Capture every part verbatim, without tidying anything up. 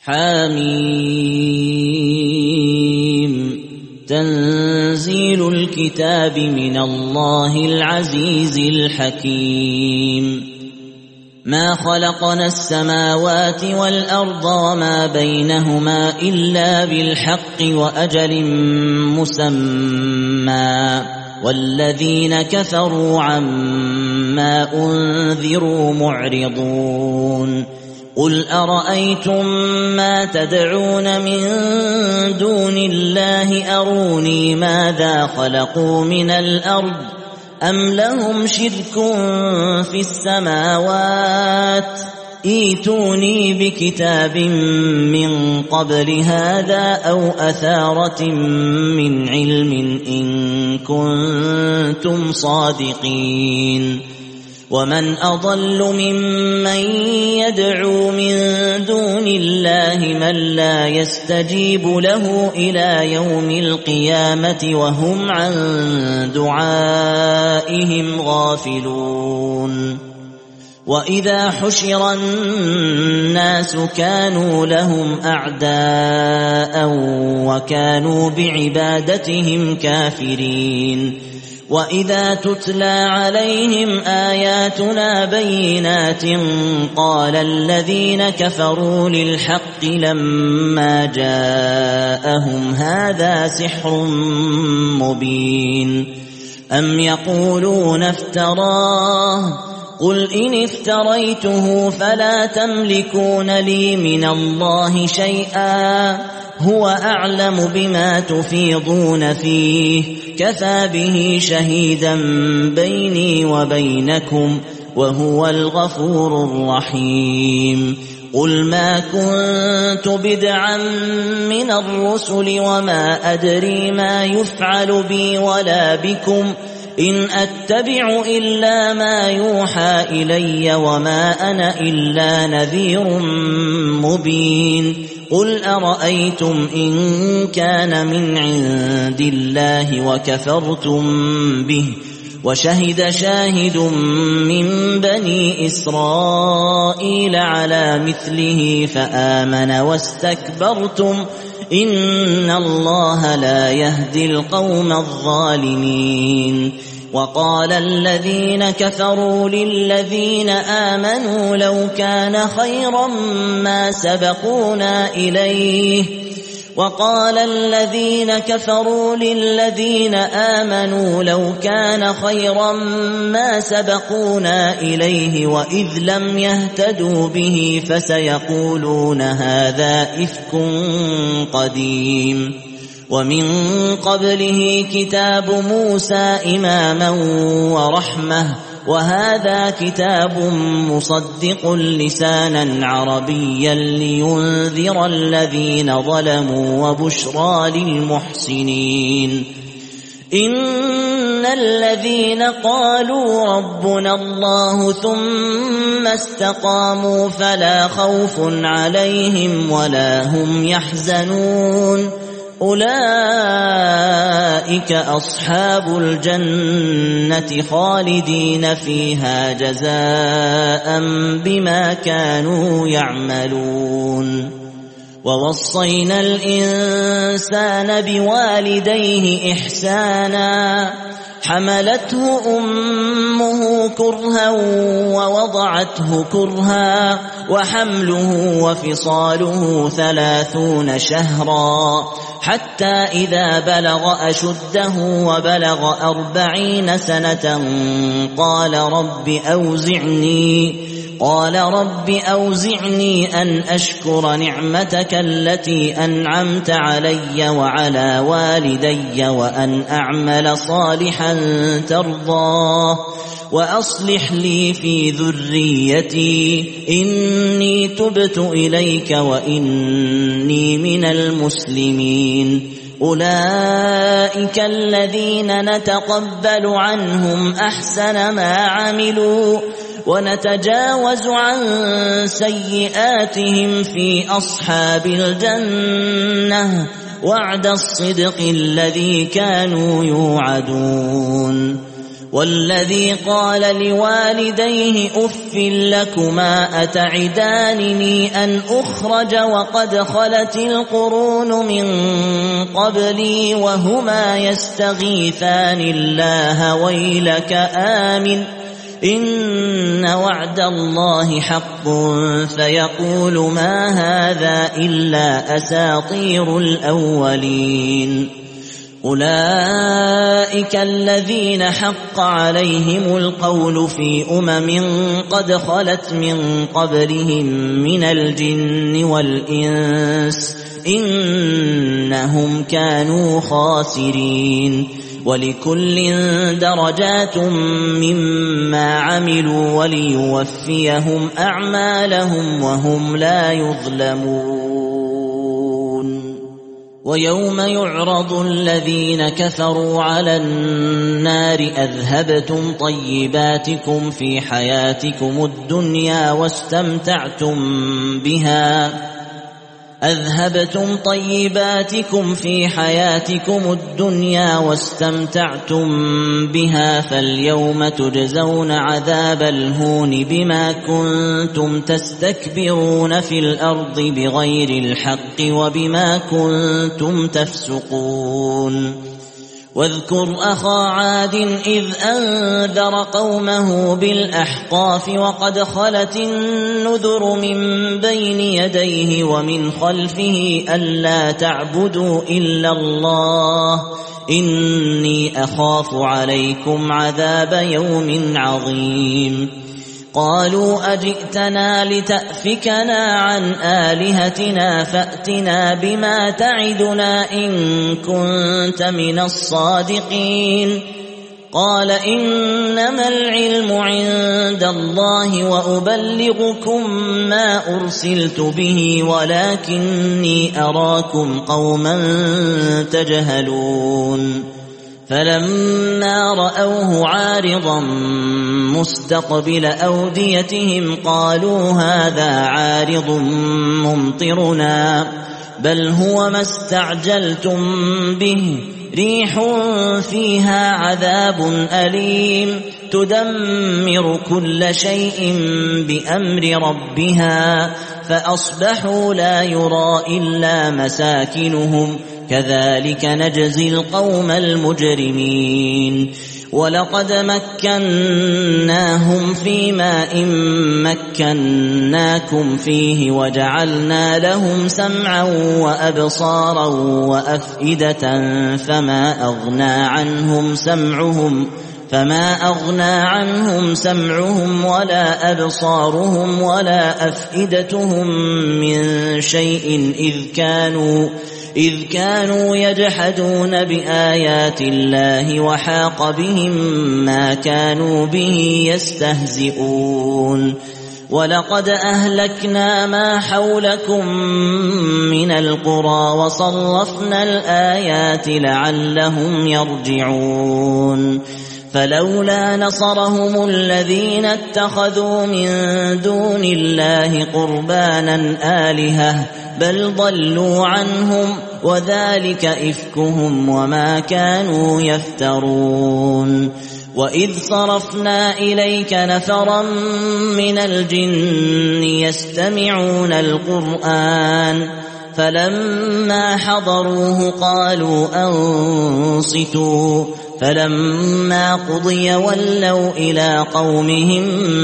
حميم تنزيل الكتاب من الله العزيز الحكيم ما خلقنا السماوات والأرض وما بينهما إلا بالحق وأجل مسمى والذين كفروا عما أنذروا معرضون قل أرأيتم ما تدعون من دون الله أروني ماذا خلقوا من الأرض أم لهم شرك في السماوات ائتوني بكتاب من قبل هذا أو أثارة من علم إن كنتم صادقين ومن أضل ممن يدعو من دون الله من لا يستجيب له إلى يوم القيامة وهم عن دعائهم غافلون وإذا حشر الناس كانوا لهم أعداء وكانوا بعبادتهم كافرين وإذا تتلى عليهم آياتنا بينات قال الذين كفروا للحق لما جاءهم هذا سحر مبين أم يقولون افتراه قل إن افتريته فلا تملكون لي من الله شيئا هو أعلم بما تفيضون فيه كفى به شهيدا بيني وبينكم وهو الغفور الرحيم قل ما كنت بدعا من الرسل وما أدري ما يفعل بي ولا بكم إن أتبع إلا ما يوحى إلي وما أنا إلا نذير مبين قل أرأيتم إن كان من عند الله وكفرتم به وشهد شاهد من بني إسرائيل على مثله فآمن واستكبرتم إن الله لا يهدي القوم الظالمين وقال الذين كفروا للذين آمنوا لو كان خيرا ما سبقونا إليه وقال الذين كفروا للذين آمنوا لو كان خيرا ما سبقونا إليه وإذ لم يهتدوا به فسيقولون هذا إفك قديم ومن قبله كتاب موسى إماما ورحمة وهذا كتاب مصدق لسانا عربيا لينذر الذين ظلموا وبشرى للمحسنين إن الذين قالوا ربنا الله ثم استقاموا فلا خوف عليهم ولا هم يحزنون أولئك أصحاب الجنة خالدين فيها جزاء بما كانوا يعملون ووصينا الإنسان بوالديه إحسانا حملته أمه كرها ووضعته كرها وحمله وفصاله ثلاثون شهرا حتى إذا بلغ أشده وبلغ أربعين سنة قال رب أوزعني قال رب أوزعني أن أشكر نعمتك التي أنعمت علي وعلى والدي وأن أعمل صالحا ترضاه وأصلح لي في ذريتي إني تبت إليك وإني من المسلمين أولئك الذين نتقبل عنهم أحسن ما عملوا ونتجاوز عن سيئاتهم في أصحاب الجنة وعد الصدق الذي كانوا يوعدون والذي قال لوالديه أف لكما أتعدانني أن أخرج وقد خلت القرون من قبلي وهما يستغيثان الله ويلك آمن إن وعد الله حق فيقول ما هذا إلا أساطير الأولين أولئك الذين حق عليهم القول في أمم قد خلت من قبلهم من الجن والإنس إنهم كانوا خاسرين ولكل درجات مما عملوا وليوفيهم أعمالهم وهم لا يظلمون ويوم يعرض الذين كفروا على النار أذهبتم طيباتكم في حياتكم الدنيا واستمتعتم بها أذهبتم طيباتكم في حياتكم الدنيا واستمتعتم بها فاليوم تجزون عذاب الهون بما كنتم تستكبرون في الأرض بغير الحق وبما كنتم تفسقون واذكر أخا عاد إذ أنذر قومه بالأحقاف وقد خلت النذر من بين يديه ومن خلفه ألا تعبدوا إلا الله إني أخاف عليكم عذاب يوم عظيم قالوا أجئتنا لتأفكنا عن آلهتنا فأتنا بما تعدنا إن كنت من الصادقين قال إنما العلم عند الله وأبلغكم ما أرسلت به ولكني أراكم قوما تجهلون فلما رأوه عارضا مستقبل أوديتهم قالوا هذا عارض ممطرنا بل هو ما استعجلتم به ريح فيها عذاب أليم تدمر كل شيء بأمر ربها فأصبحوا لا يرى إلا مساكنهم كذلك نجزي القوم المجرمين ولقد مكناهم في ماء مكناكم فيه وجعلنا لهم سمعا وأبصارا وأفئدة فما أغنى عنهم سمعهم فما أغنى عنهم سمعهم ولا أبصارهم ولا أفئدتهم من شيء إذ كانوا إذ كانوا يجحدون بآيات الله وحاق بهم ما كانوا به يستهزئون ولقد أهلكنا ما حولكم من القرى وصرفنا الآيات لعلهم يرجعون فلولا نصرهم الذين اتخذوا من دون الله قربانا آلهة بل ضلوا عنهم وذلك إفكهم وما كانوا يفترون وإذ صرفنا إليك نفرا من الجن يستمعون القرآن فلما حضروه قالوا أنصتوا فلما قضي ولوا إلى قومهم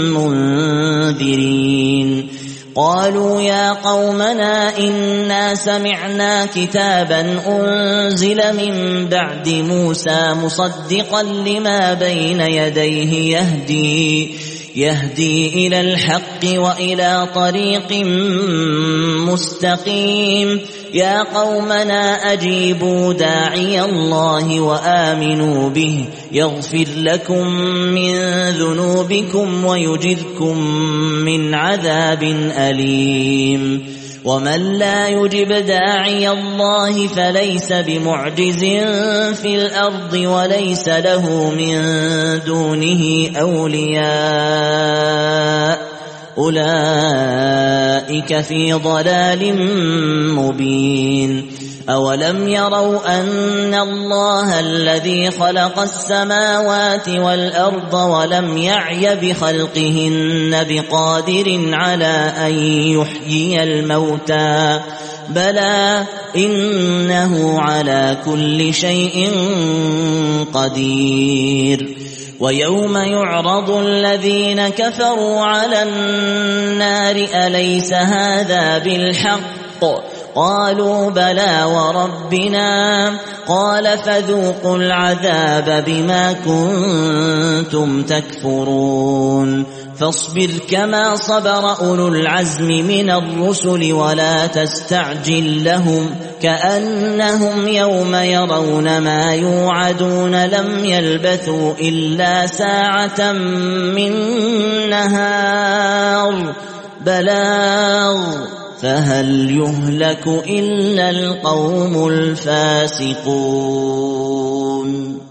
منذرين قالوا يا قومنا إنا سمعنا كتابا أنزل من بعد موسى مصدقا لما بين يديه يهدي يهدي إلى الحق وإلى طريق مستقيم يا قومنا أجيبوا داعي الله وآمنوا به يغفر لكم من ذنوبكم ويجركم من عذاب أليم ومن لا يجب داعي الله فليس بمعجز في الأرض وليس له من دونه أولياء أولئك في ضلال مبين أولم يروا أن الله الذي خلق السماوات والأرض ولم يعي بخلقهن بقادر على أن يحيي الموتى بلى إنه على كل شيء قدير ويوم يعرض الذين كفروا على النار أليس هذا بالحق قالوا بلى وربنا قال فذوقوا العذاب بما كنتم تكفرون فاصبر كما صبر أولو العزم من الرسل ولا تستعجل لهم كأنهم يوم يرون ما يوعدون لم يلبثوا إلا ساعة من نهار بلاغ فهل يهلك إلا القوم الفاسقون